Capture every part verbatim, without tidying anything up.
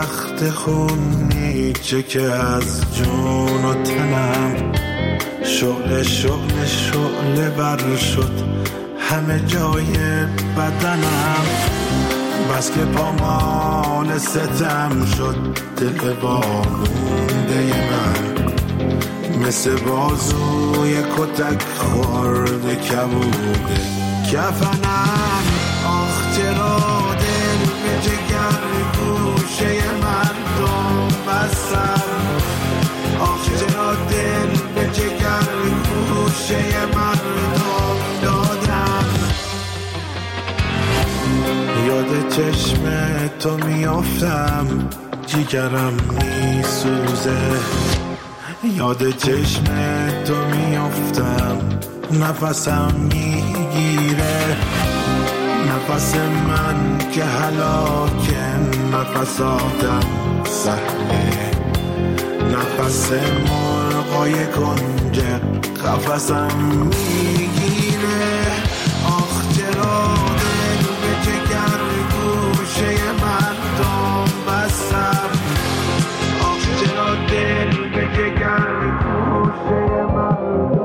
رخت خونی چه که از جون و تنم شعله شعله شعله بر شد همه جای بدنم، بس که پامال ستم شد دل وامونده من، مثل بازوی کتک خورده کبوده کفنم. آخ چرا دل به جگر گوشه مردم بستم، آخ چرا دل به جگر گوشه مردم دادم. یاد چشم تو میافتم جیگرم میسوزه، یاد چشم تو میافتم نفسم میگیره، نفس من که هلاکه نفس آدم سهله، نفس مرغای کنج قفسم میگیره. آخ چرا دل به جگر گوشه مردم بستم، آخ چرا دل به جگر گوشه مردم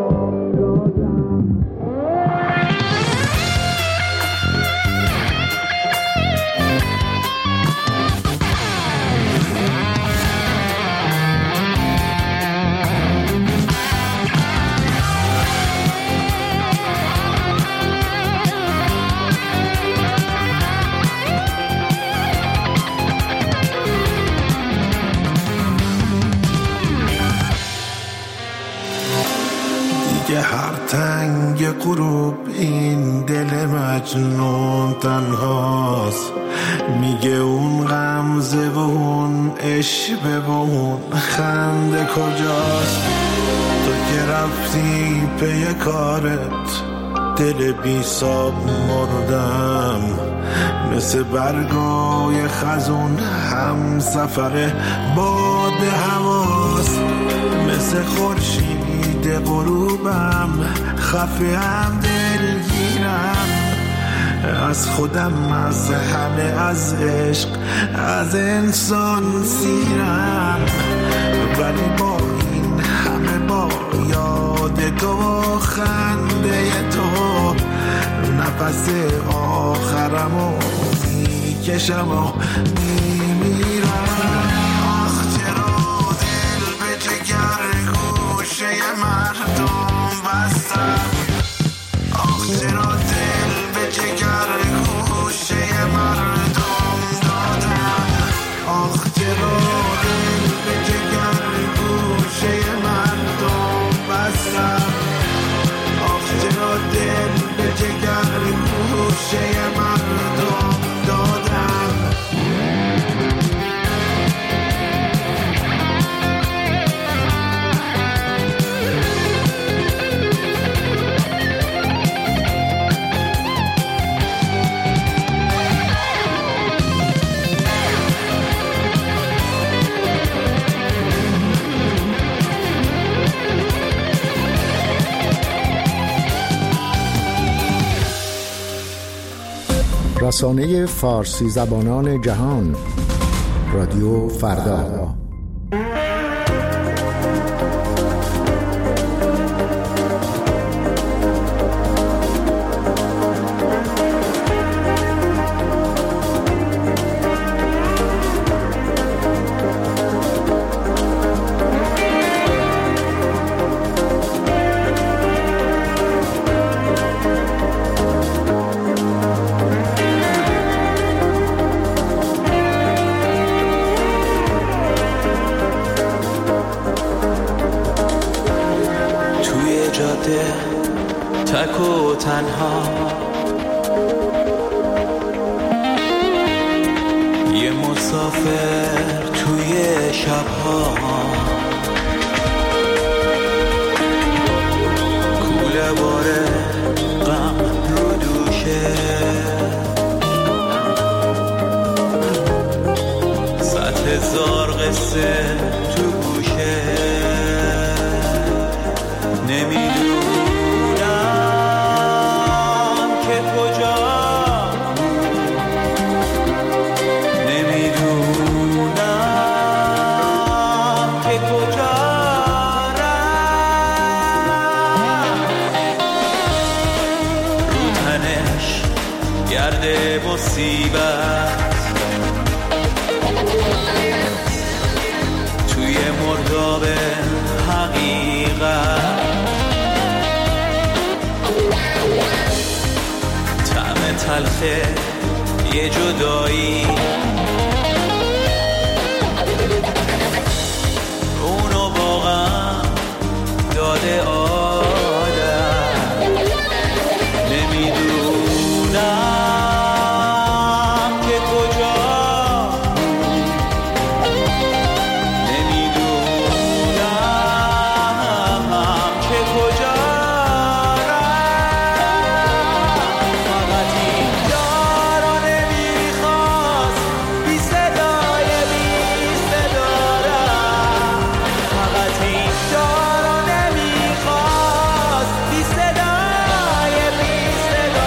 هر تنگ غروب این دل مجنون تنهاست، میگه اون غمزه و اون عشقه و اون خنده کجاست. تو که رفتی پی کارت دل بی ساب مردم، مثل برگای خزون هم سفر باد هواست، مثل خورشید غروبم خفه هم دلگیرم، از خودم از همه از عشق از انسان سیرم، ولی با این همه با یاد تو و خنده تو نفس آخرمو میکشم و میمیرم. آخ چرا دل به جگر گوشه مردم بستم، آخ چرا دل به جگر گوشه مردم دادم، آخ چرا دل به جگر گوشه مردم بستم، آخ چرا دل به جگر گوشه مردم دادم. رسانه فارسی زبانان جهان رادیو فردا. تک و تنها یه مسافر توی شبها، کوله باره غم رو دوشه، صد هزار قصه تو گوشه، نمیدونم که کجا، نمیدونم تلخه یه جدایی، اونو واقعا داده آدم. نمیدونم که کجا، نمیدونم که کجا رفت. فقط این جارو نمیخواست بی صدای بی صدا رفت. فقط این جارو نمیخواست بی صدای بی صدا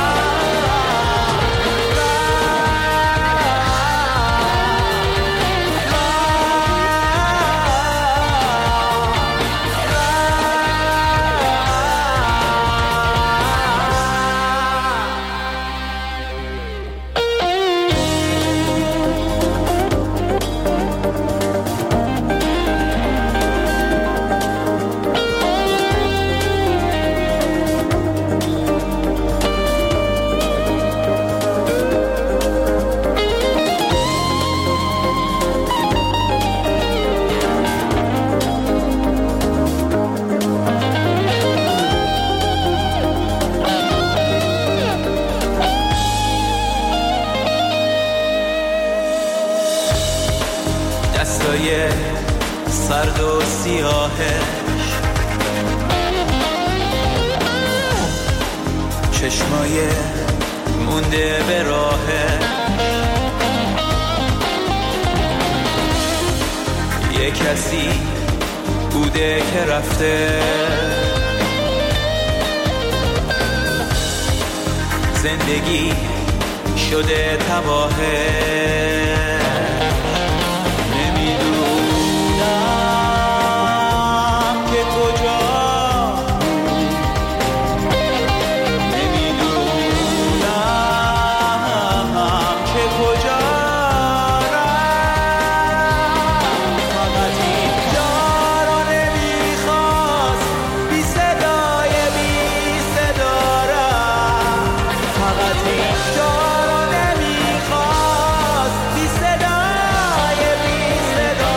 دستای سرد و سیاهش، چشمای مونده به راهش، یه کسی بوده که رفته، زندگی شده تباهه. نمیدونم که کجا، نمیدونم که کجا رفت. فقط این جارو نمیخواست بی صدای بی صدا رفت. فقط این جارو نمیخواست بی صدای بی صدا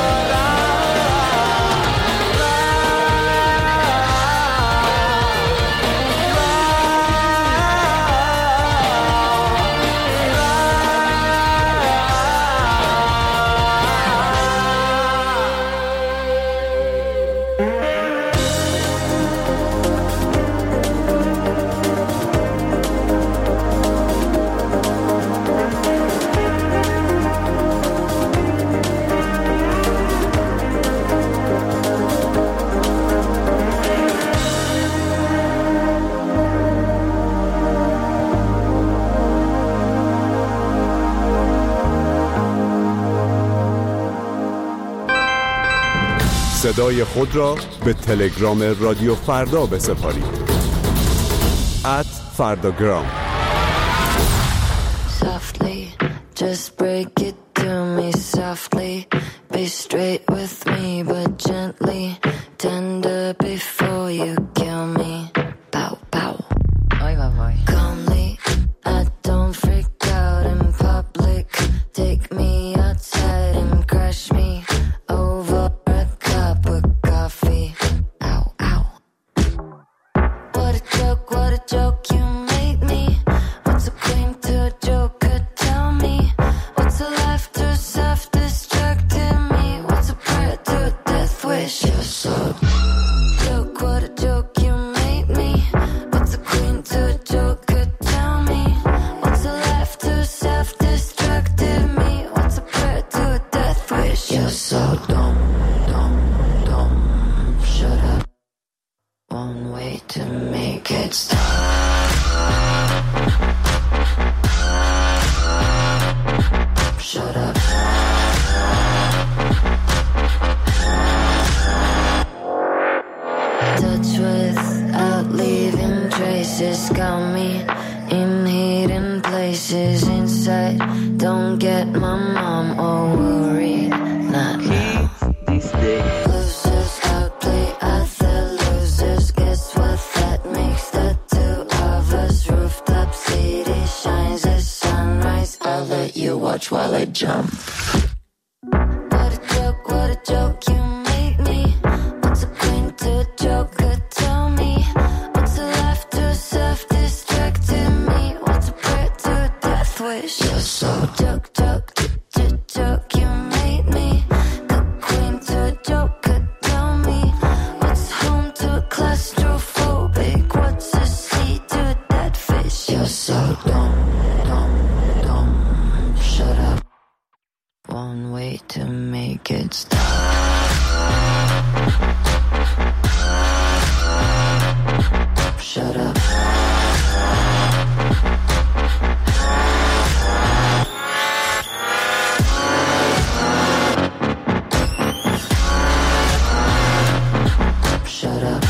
صدای خود را به تلگرام رادیو فردا بسپارید. ات فرداگرام. Softly, just break it to me softly. Be straight with me, but gently. Tender before you kill me. Pow, pow. Oi, vai, vai. Calmly, I don't freak out in public. Take me outside and crush me over a cup of coffee. Ow, ow. What a joke, what a joke you made me. What's a queen to a joker? Tell me. What's a life to self-destructing me? What's a prayer to a death wish? You're so jump. What a joke, what a joke you made me. What's a queen to a joker? Tell me. What's a life to self-destructing me? What's a prayer to a death wish? You're so joke, joke, joke, joke you made me. Good queen to a joker. Tell me. What's home to a claustrophobic? What's a sea to a dead fish? You're so dumb, dumb, dumb. Shut up. One way to make it stop. Shut up. Shut up.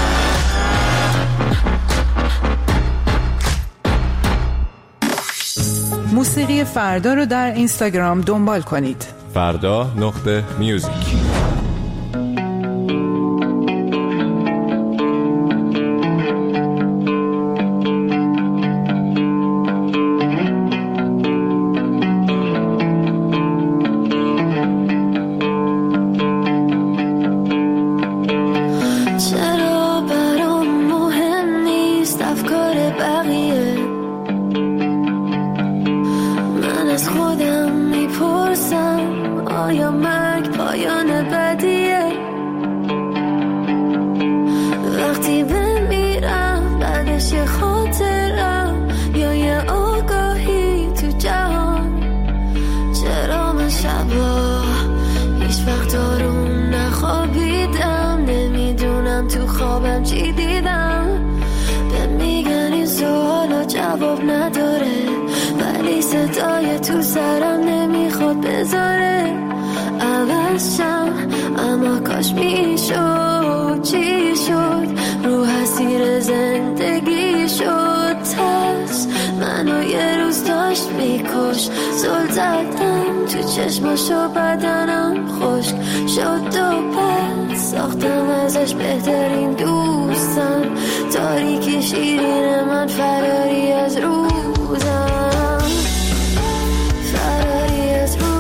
موسیقی فردا رو در اینستاگرام دنبال کنید. فردا نقطه میوزیک. چرا برام مهم نیست افکار بقیه؟ من از خودم میپرسم آیا مرگ پایان بدیه؟ وقتی بمیرم بعدش یه خاطرم یا یه آگاهی تو جهان؟ چرا من شبا هیچ وقت آروم نخوابیدم؟ نمیدونم تو خوابم چی دیدم. به میگن این سوالا جواب نداره، ولی صدای تو سرم نمیخواد بذاره عوض شم. اما کاش میشد، چی شد؟ رو اسیر زندگی شد ترس منو یه روز داشت میکش. زل زدم تو چشماشو بدنم خشک شد و پس ساختم ازش بهترین دوستم. تاریکی شیرین من فراری از روزم، فراری از روزم.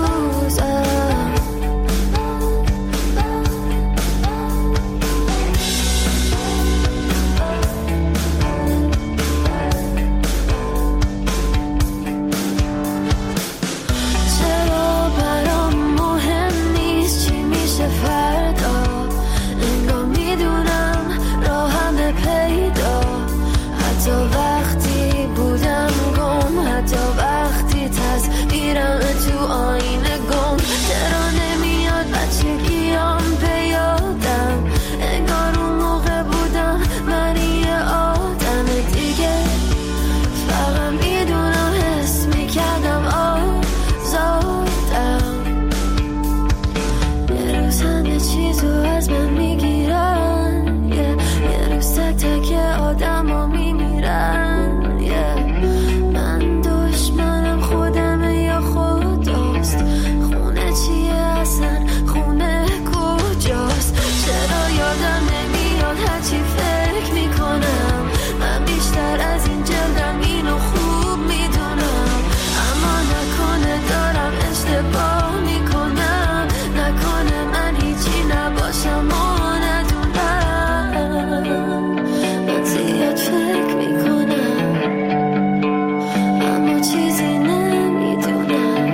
چرا برام مهم نیست چی میشه فردا؟ انگار میدونم راهم پیدا، حتی وقتی بودم گم، حتی وقتی تصویرم تو آینه گم. چرا نمیاد بچگیام به یادم؟ انگار اون موقع بودم من یه آدم دیگه. فقط میدونم حس میکردم آزادم. یه روز همه چیزو از من میگیرن، یه, یه روز تک تک آدم ها میمیرن. یه من دشمنم خودمه یا خداست؟ خونه چیه اصلا؟ خونه کجاست؟ چرا یادم نمیاد هرچی فکر میکنم؟ من بیشتر از این جلدم اینو خوب میدونم. اما نکنه دارم اشتباه میکنم، نکنه من هیچی نباشم و ندونم. من زیاد فکر میکنم اما چیزی نمیدونم.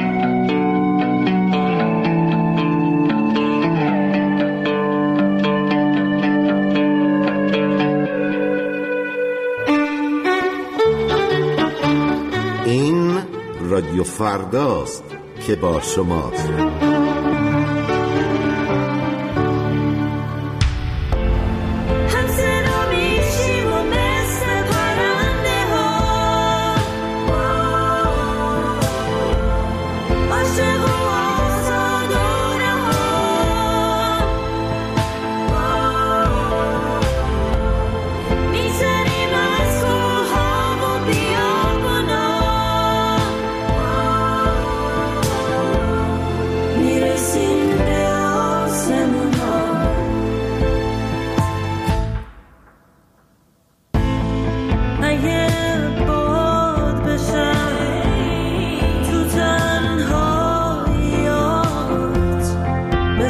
این رادیو فرداست که با شماست. میرسیم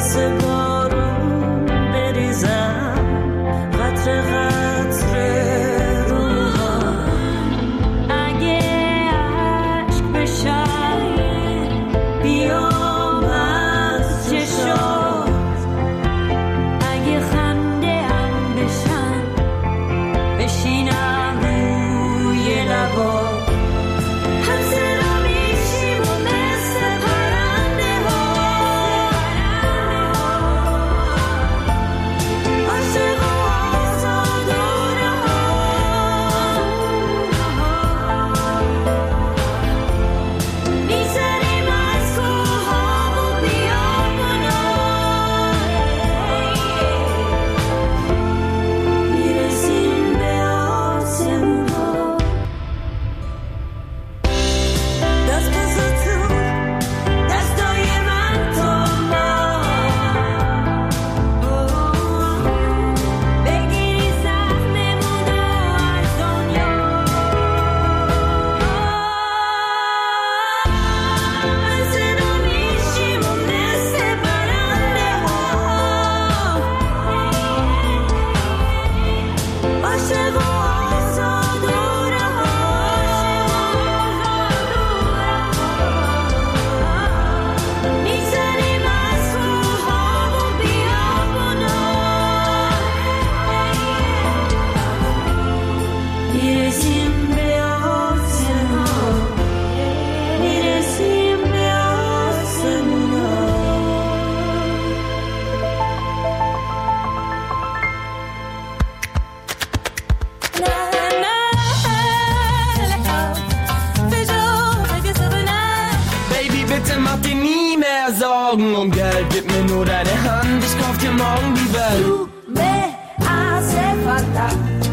Sorgen um Geld, gib mir nur deine Hand, ich kauf dir morgen die Welt. Tu me hace falta,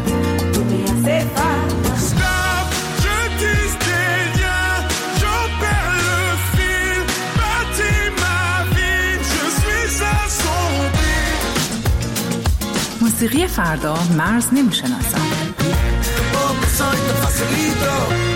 tu me hace falta. Stop, je tisse des liens, j'en perds le fil, bâtis ma vie, je suis assombri. موسیقی فردا مرز نمیشناسد. Oh, soy tan facilito.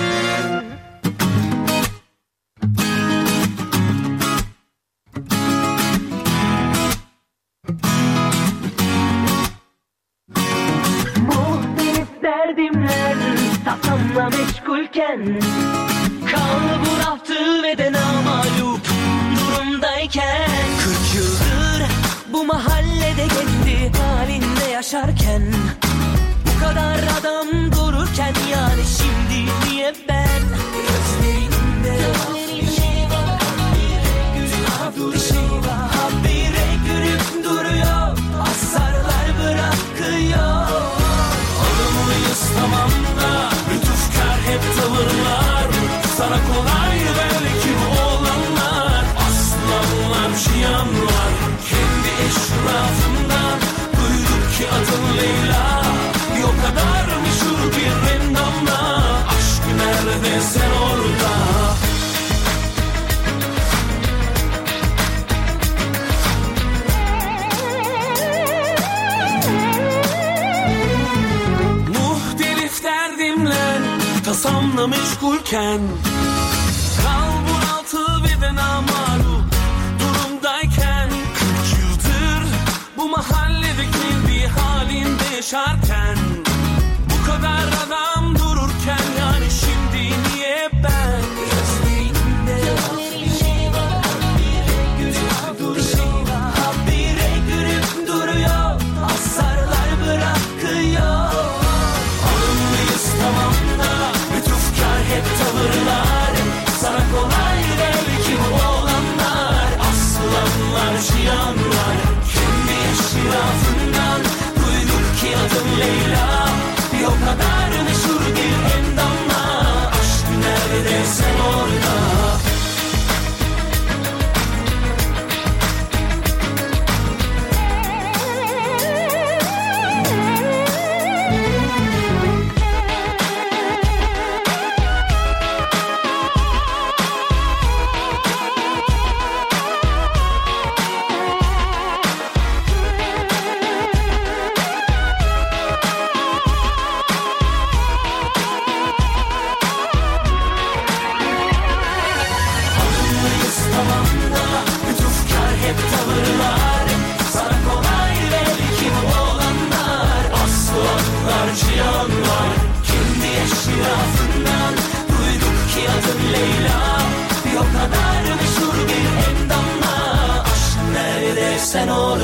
Kafamla meşgulken kal buraftı ve de namalup durumdayken kırk yıldır bu mahallede kendi halinde yaşarken bu kadar adam dururken yani şimdi niye ben gözlerinde bir şey var, bir şey var, habire gülüp duruyor, asarlar bırakıyor. Olumluyuz tamam da lütufkar hep tavırlar, sana kolay belki bu olanlar, aslanlar şiyanlar, kendi eşrafından duyduk ki adın Leyla, bir o kadar meşhur bir rendamla, aşk nerede sen orada? Tasamla meşgulken kal bunaltı ve de namalup durumdayken kırk yıldır bu mahallede kendi halinde yaşarken bu kadar adam dururken yani şimdi niye ben gözlerinde bir şey var, habire gülüp duruyor, habire gülüp duruyor, asarlar bırakıyor. Olumluyuz tamam da hep tavırlar,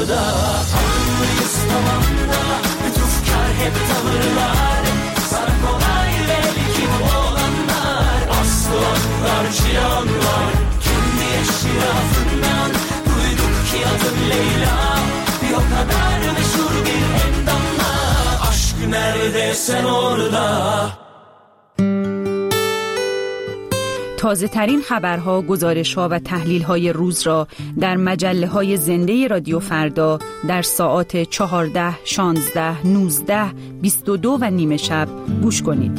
orada. Anlıyız tamam da lütufkar hep tavırlar. Sana kolay belki bu olanlar. Aslı anlar cihanlar. Kendi eşrafından duyduk ki adın Leyla. Bir o kadar meşhur bir endamla. Aşk nerede sen orada. تازه ترین خبرها، گزارش‌ها و تحلیل‌های روز را در مجله‌های زنده رادیو فردا در ساعات چهارده، شانزده، نوزده، بیست و دو و نیمه شب گوش کنید.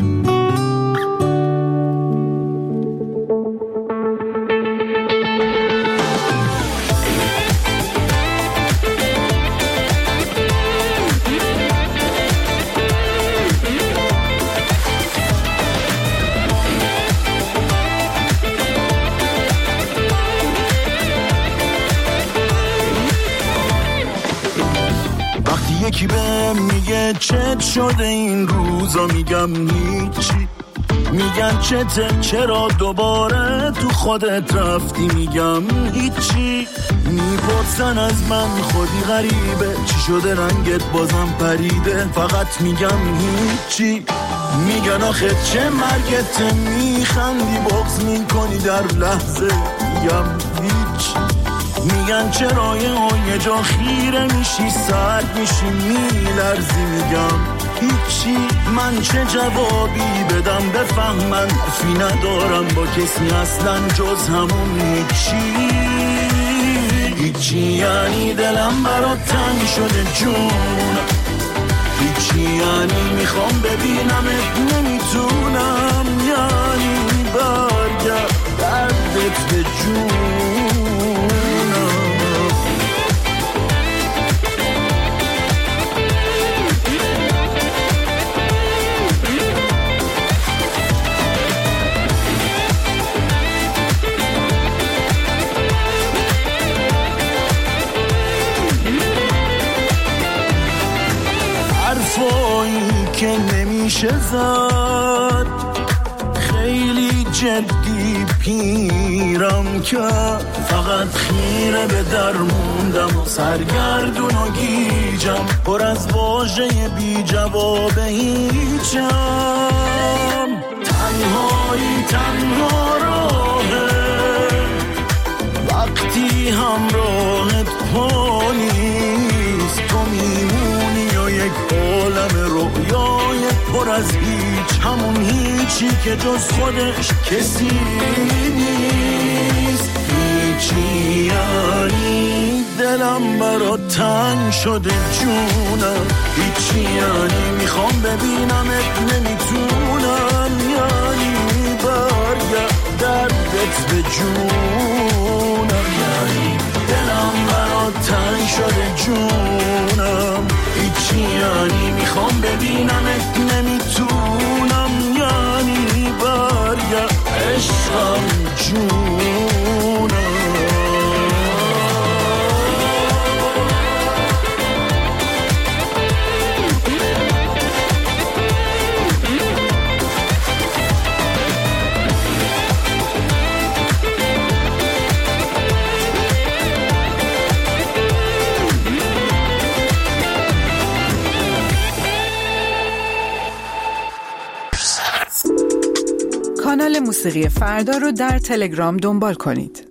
یکی بهم میگه چت شده این روزا، میگم هیچی. میگن چته چرا دوباره تو خودت رفتی، میگم هیچی. میپرسن از من خودی غریبه چی شده رنگت بازم پریده، فقط میگم هیچی. میگن آخه چه مرگت، میخندی بغض میکنی در لحظه، میگم هیچ. میگن چرا یه جا خیره میشی سرد میشی میلرزی، میگم هیچی. من چه جوابی بدم بفهمن، حرفی ندارم با کسی اصلا جز همون هیچی. هیچی یعنی دلم برات تنگ شده جون، هیچی یعنی میخوام ببینمت نمیتونم، یعنی برگرد دردت به جون. حرفایی که نمیشه زد، خیلی جدی پیرم که فقط خیره به در موندم و سرگردون و گیجم، پر از واژه بی جواب هیچم. تنهایی تنها راهه وقتی همراهت پا نیست، تو میمونی و یک عالم رویای پر از هیچ، همون هیچی که جز خودش کسی نیست. هیچی یعنی دلم برات تنگ شده جونم، هیچی یعنی میخوام ببینمت نمیتونم، یعنی برگرد دردت به جونم. یعنی دلم برات تنگ شده جونم، هیچی یعنی میخوام ببینمت نمیتونم، یعنی برگرد عشقم جونم. کانال موسیقی فردا رو در تلگرام دنبال کنید.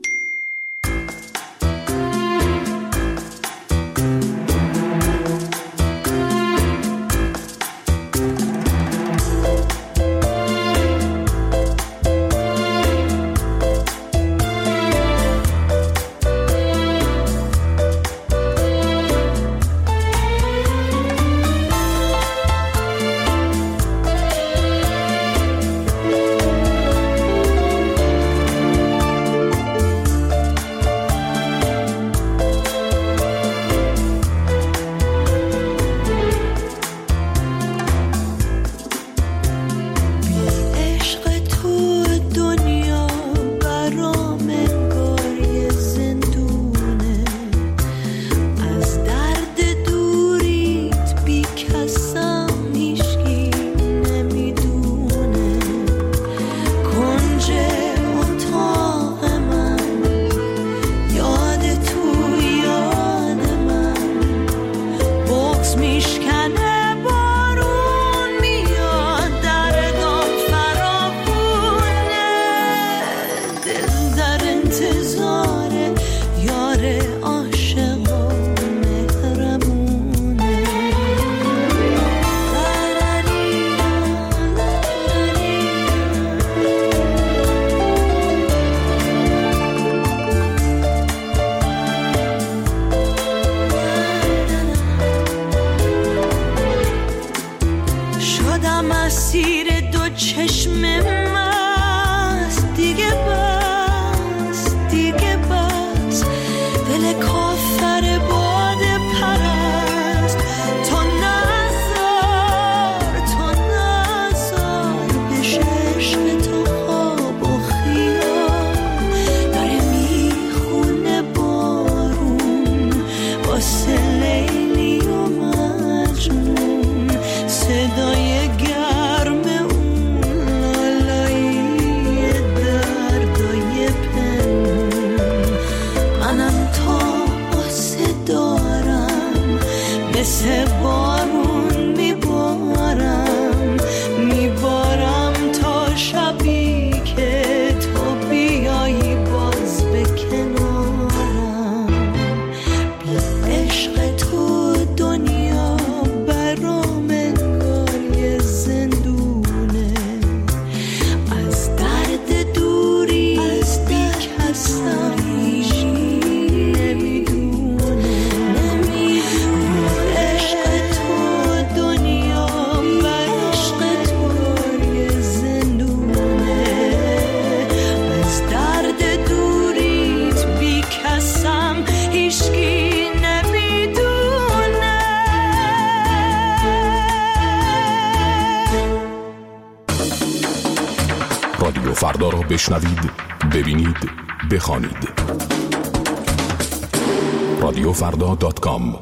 دختر عاشق و مهربونه. شدم اسیر دو چشم مست، دیگه بس دیگه بس، دل کافر باد پرست. تو نزار تو نزار بشه عشق تو خواب و خیال. داره میخونه بارون واسه لیلی و مجنون، صدای گرم اون لالایی دردای پنهون. منم تا آسه دارم مثل بارون میبارم، میبارم تا شبی که تو بیایی باز به کنارم. بی عشق تو دنیا برام انگار یه زندونه، از درد دوری بی کسم نمیدونه. عشق تو دنیا بر عشق تو یه زندونه، از درد دوریت بی کسم هیچکی نمیدونه. رادیو فردا را بشنوید، ببینید، بخوانید. رادیو فردا دات کام.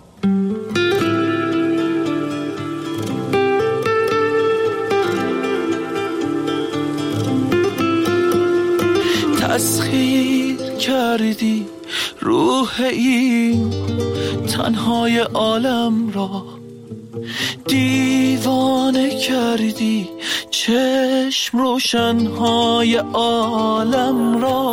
تسخیر کردی روح این تنهای عالم را، دیوانه کردی چشم روشنهای عالم را.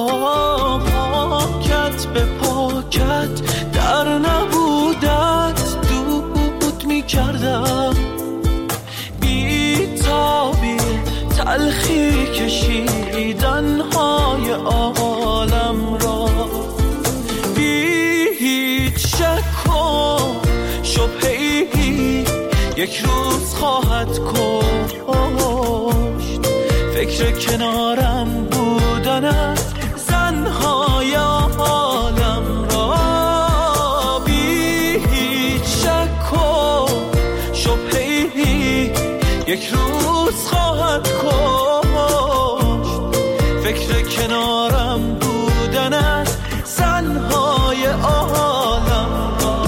پاکت به پاکت در نبودت دود می کردم، بی تابی تلخی کشیدنهای عالم را. بی هیچ شک و شبهی یک روز خواهد کشت، فکر کنارم بودنت زنهای عالم را. بی هیچ شک و شبهی یک روز خواهد کشت، فکر کنارم بودنت زنهای عالم را.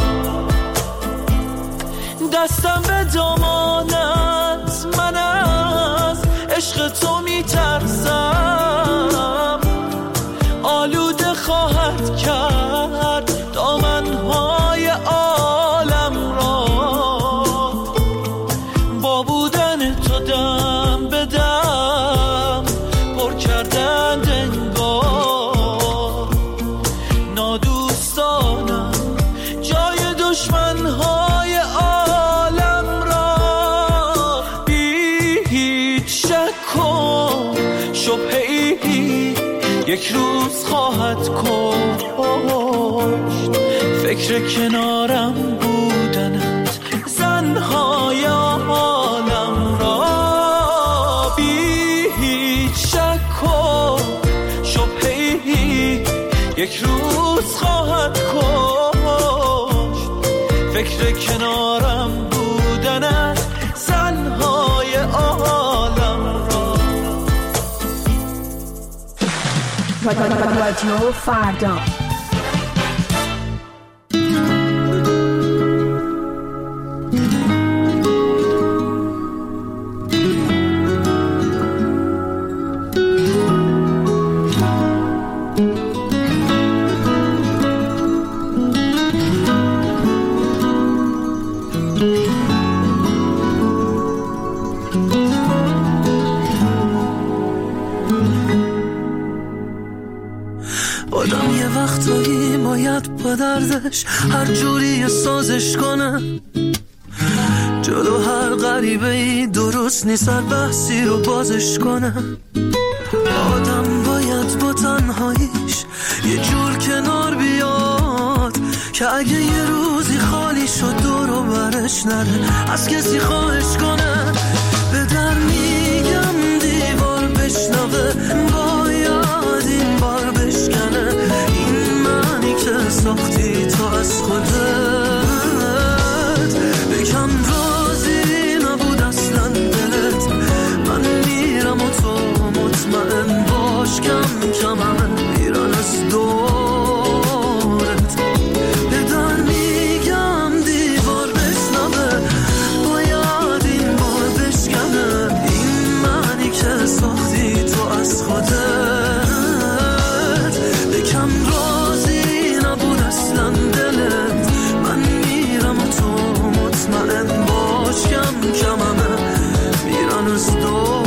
دستم به دامانت، من از عشق تو میترسم، آلوده خواهد کرد دامنهای عالم را. با بودن تو دم به دم پر کردن انگار، نادوستانم جای دشمنهای عالم را. بی هیچ شک و شبهی یک روز خواهد کشت، فکر کنارم بودنت زنهای عالم را. بی هیچ شک و شبهی یک روز خواهد کشت، فکر کنارم بودنت زنهای عالم را. رادیو فردا. آدم یه وقت آدم باید با دردش هر جوری سازش کنه، جلو هر غریبه ای درست نیست هر بحثی رو بازش کنه. آدم باید با تنهاییش یه جور کنار بیاد که اگه یه روزی خالی شد دور و برش نره از کسی خواهش کنه. به در میگم دیوار بشنوه باید این بار بشکنه، این معنی که ساختی تو از خودت. بکم راضی نبود اصلا دلت، من میرم و تو مطمئن باش کم کم همه میرن از دورت. به در میگم دیوار بشنوه باید این بار بشکنه، این معنی که ساختی تو از خودت. بکم راضی نبود اصلا دلت، من میرم و تو مطمئن باش کم کم همه میرن از دورت.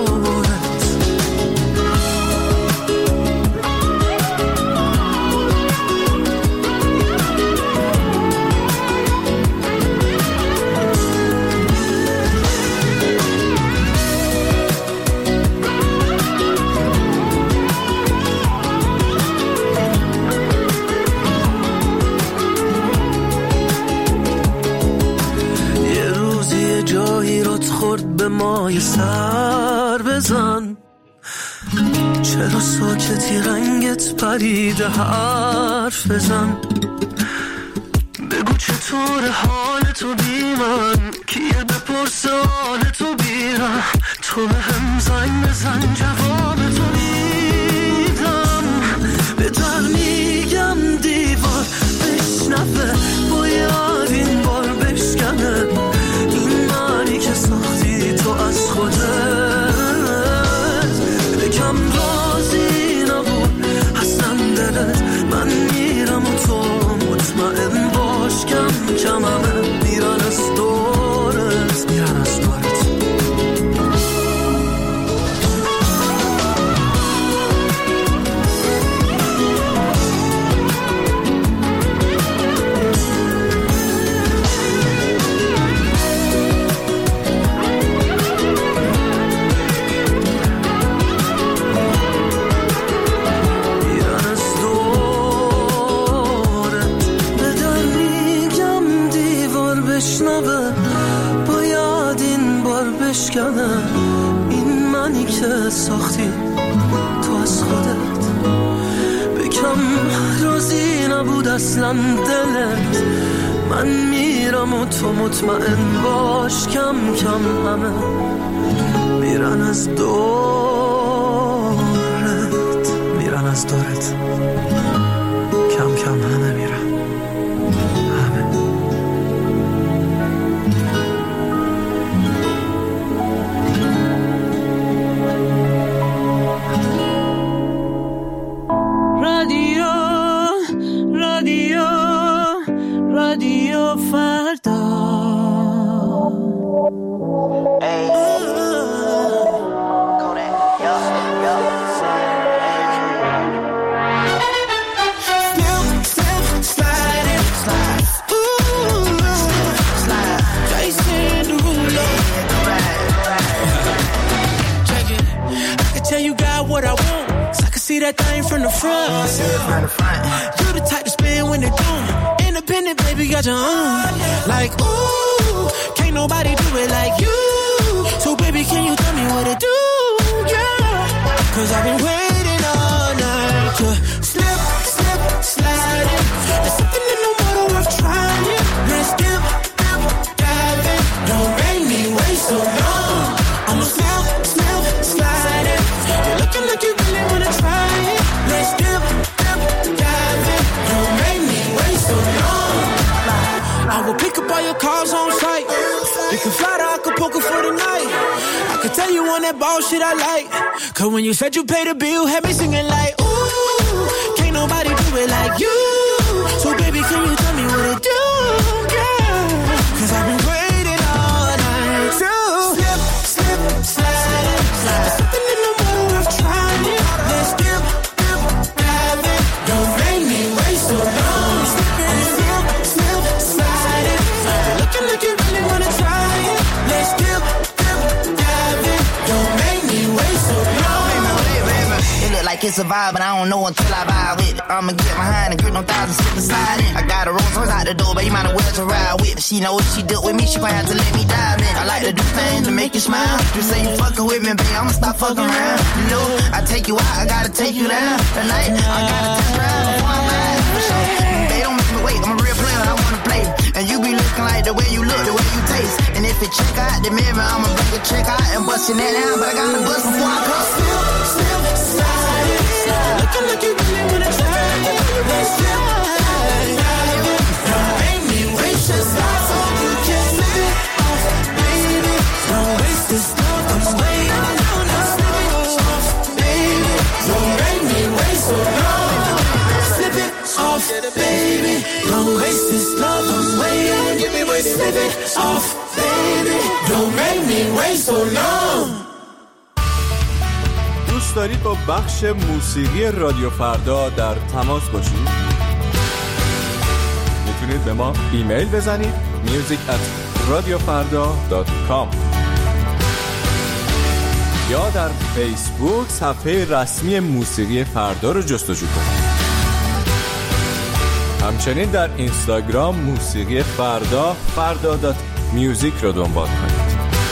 به مای سر بزن، چرا ساکتی رنگت پریده حرف بزن. بگو چطور حال تو بی من، کیه بپرسه حال تو بیرم. تو به هم زنگ بزن جواب تو میدم. به در میگم دیوار بشنوه باید این بار بشکنه، این معنی که ساختی تو از خودت. بکم راضی نبود اصلا دلت، من میرم و تو مطمئن باش کم کم همه میرن از دورت، میرن از دورت. باید این بار بشکنه، این منی که ساختی تو از خودت. بکم راضی نبود اصلا دلت، من میرم و تو مطمئن باش کم کم همه میرن از دورت، میرن از دورت. کم کم همه میرن. See that thing from the front. You the type to spin when they do. Independent, baby, got your own. Like, ooh, can't nobody do it like you. So, baby, can you tell me what to do? Yeah. Cause I've been waiting all night to slip, slip, slide it. There's something in the water worth trying. Let's dip, dip, dive in. Don't make me wait so long. I'ma slip, slip, slide it. You're looking like you really wanna try. Let's dip, dip, dive in. Don't make me wait so long. I will pick up all your cars on sight. You can fly to Acapulco for the night. I could tell you on that ball shit I like. Cause when you said you paid the bill, had me singing like, ooh, can't nobody do it like you. So baby, can you tell me what to do? Yeah. Cause I've been waiting all night to slip, slip, slide. There's something in the water worth trying. Let's dip, dip, dive in. Don't make me wait so it's a vibe, but I don't know until I vibe with it. I'ma get behind and grip no thousand slip beside it. I got a Rolls Royce out the door, but you might as well to ride with it. She know what she do with me, she gon' have to let me dive in. I like to do things to make you smile. You say you fucking with me, babe, I'ma stop fucking around. You know, I take you out, I gotta take you down. Tonight, I gotta test drive before I ride, for sure. They don't make me wait, I'm a real player, I wanna play. And you be looking like the way you look, the way you taste. And if it check out the mirror, I'ma bring it check out and bust your neck down. But I gotta bust before I come. Slip, slip, slide it, slide. Looking like you really wanna try it. Slip, slide it. Don't make me waste your time, so you can slip it off, baby. Don't waste this love, I'm waiting. Don't slip it off, baby. Don't make me wait so long. Slip it off, baby. Don't waste this love, I'm waiting. Give me wait, slip it off, baby. Don't make me wait so long. دوست دارید با بخش موسیقی رادیو فردا در تماس باشید؟ میتونید به ما ایمیل بزنید music at radiofarda dot com یا در فیسبوک صفحه رسمی موسیقی فردا رو جستجو کنید. همچنین در اینستاگرام موسیقی فردا فردا دات میوزیک رو دنبال کنید.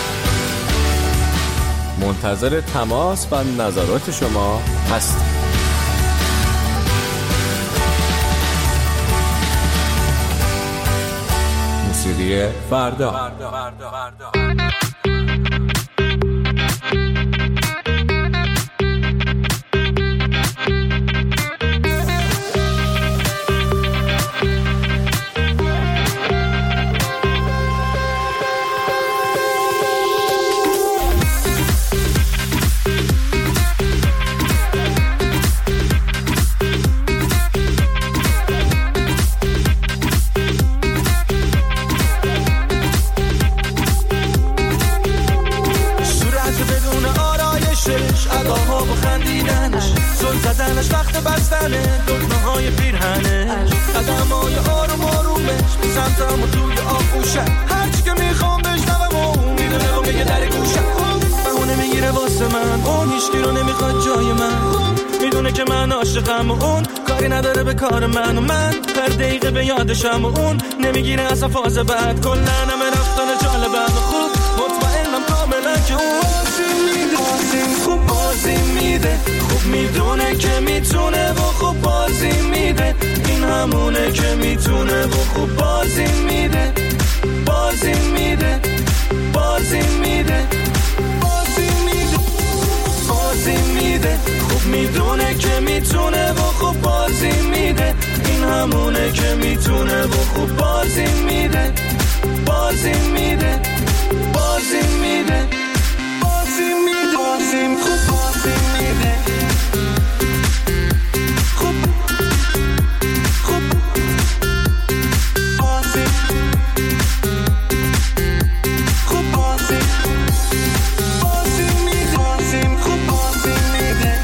منتظر تماس و نظرات شما هستم. موسیقی فردا. زدنش وقت بستنه دکمه های پیرهنش قدمای آروم آرومش به سمتم و توی آغوشه هرچی که میخوام بشنوم و اون میدونه و میگه در گوشه بهونه میگیره واسه من اون هیچکی رو نمیخواد جای من میدونه که من عاشقم و اون کاری نداره به کار من و من هر دقیقه به یادشم و اون نمیگیره اصلا فاز بعد کلن همه رفتن جالبم و خوب مطمئنم کاملا که اون خوب بازی میده خوب میدونه که میتونه و خوب بازی میده این همونه که میتونه و خوب بازی میده بازی میده بازی میده بازی میده بازی میده خوب میدونه که میتونه و خوب بازی میده این همونه که میتونه و خوب بازی میده بازی میده بازی میده بازی میده بازی خوب بازی میده خوب خوب بازی خوب بازی بازی میده بازی خوب بازی میده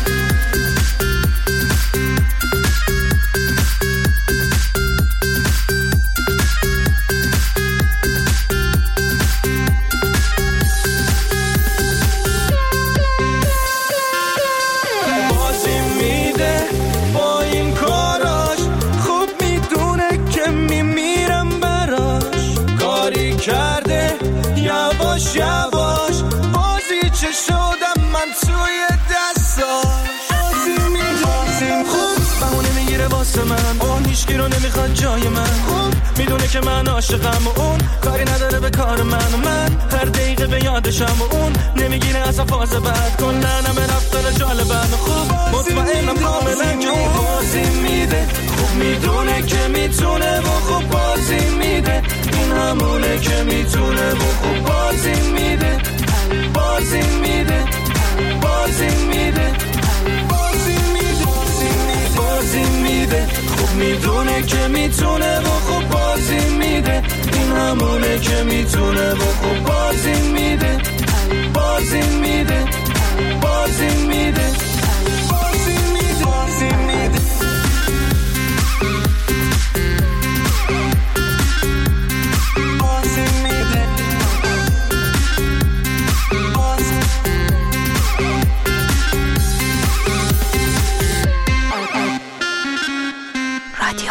یواش یواش بازی چه شدم من توی دستاش بازی میدازیم خوب بهونه میگیره واسه من اون هیچکی رو نمیخواد جای من خوب میدونه که من عاشقم و اون کاری نداره به کار من و من هر دقیقه به یادشم و اون نمیگیره اصلا فاز بعد کلن همه رفتن جالبم خوب مطمئنم کاملا که اون بازی میده خوب میدونه که میتونه و خوب بازی میده این همونه که میتونه و خوب بازی میده بازی میده بازی میده بازی میده بازی میده خوب میدونه که میتونه و خوب بازی میده این همونه که میتونه و خوب بازی میده بازی میده بازی میده بازی میده بازی میده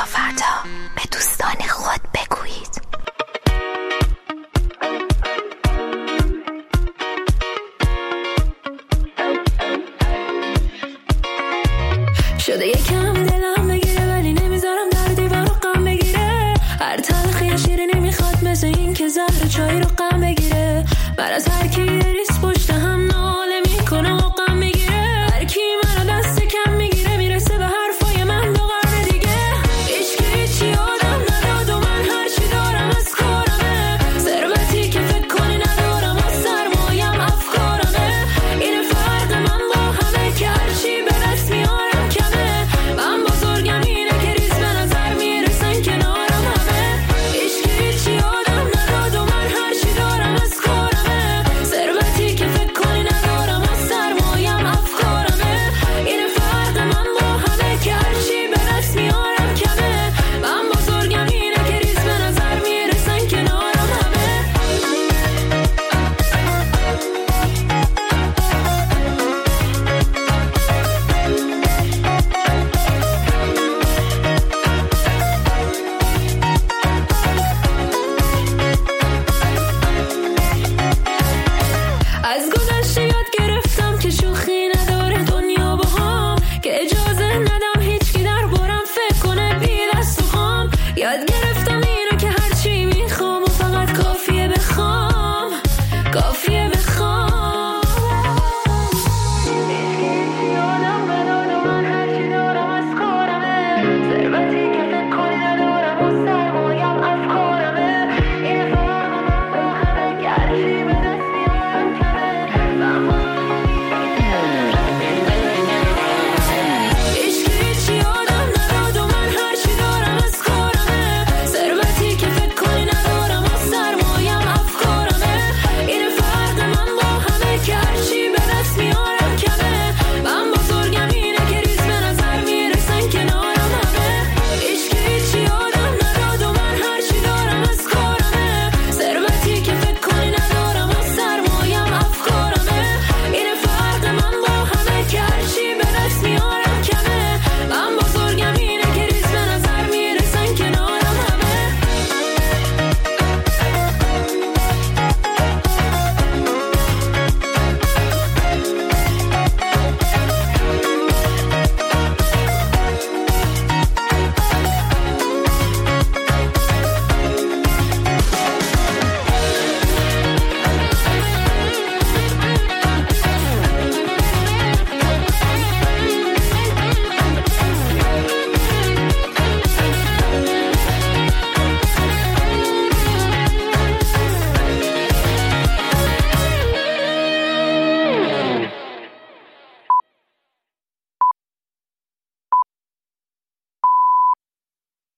فردا به دوستان خود بگویید.